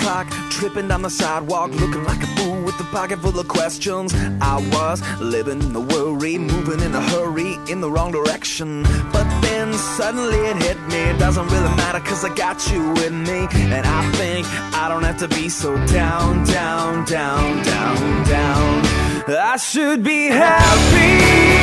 clock, tripping down the sidewalk, looking like a fool with a pocket full of questions. I was living in the worry, moving in a hurry, in the wrong direction. But then suddenly it hit me, it doesn't really matter cause I got you with me. And I think I don't have to be so down, down, down, down, down. I should be happy,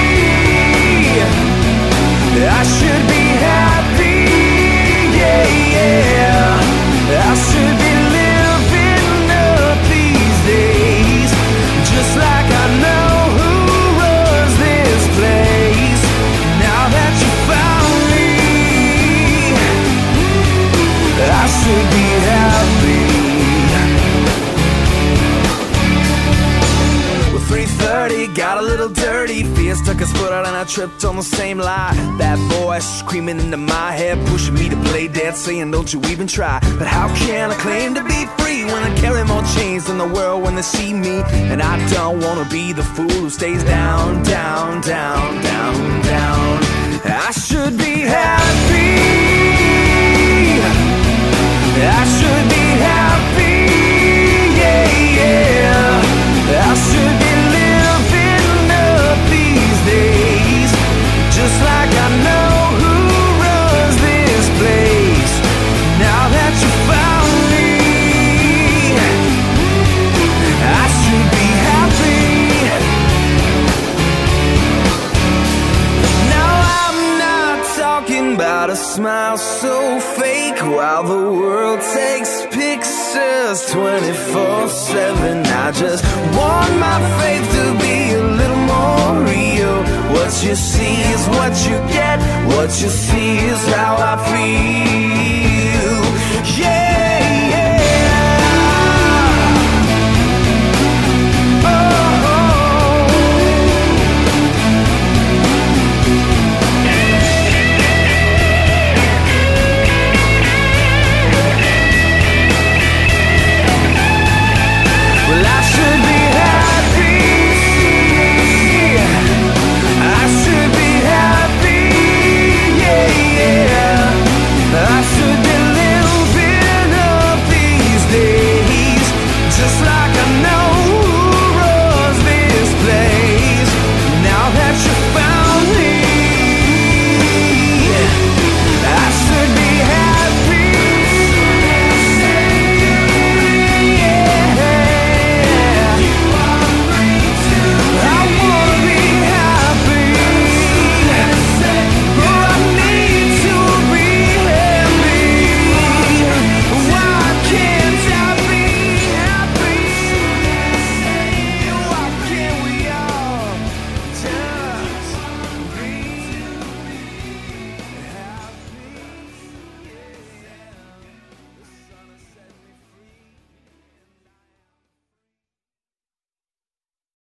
I should be happy, yeah, yeah. I should be living up these days, just like I know who runs this place. Now that you found me, I should be happy. 3:30, got a little dirty. Fears took his foot out and I tripped on the same lie. That voice screaming into my head, pushing me to play dead, saying don't you even try. But how can I claim to be free when I carry more chains than the world when they see me? And I don't wanna be the fool who stays down, down, down, down, down. I should be happy, I should be happy, yeah, yeah. I should be living up these days, just like I know who runs this place. Now that you found me, I should be happy. Now I'm not talking about a smile so fake while the world takes pictures 24/7. I just want my faith to be a little more real. What you see is what you get, what you see is how I feel.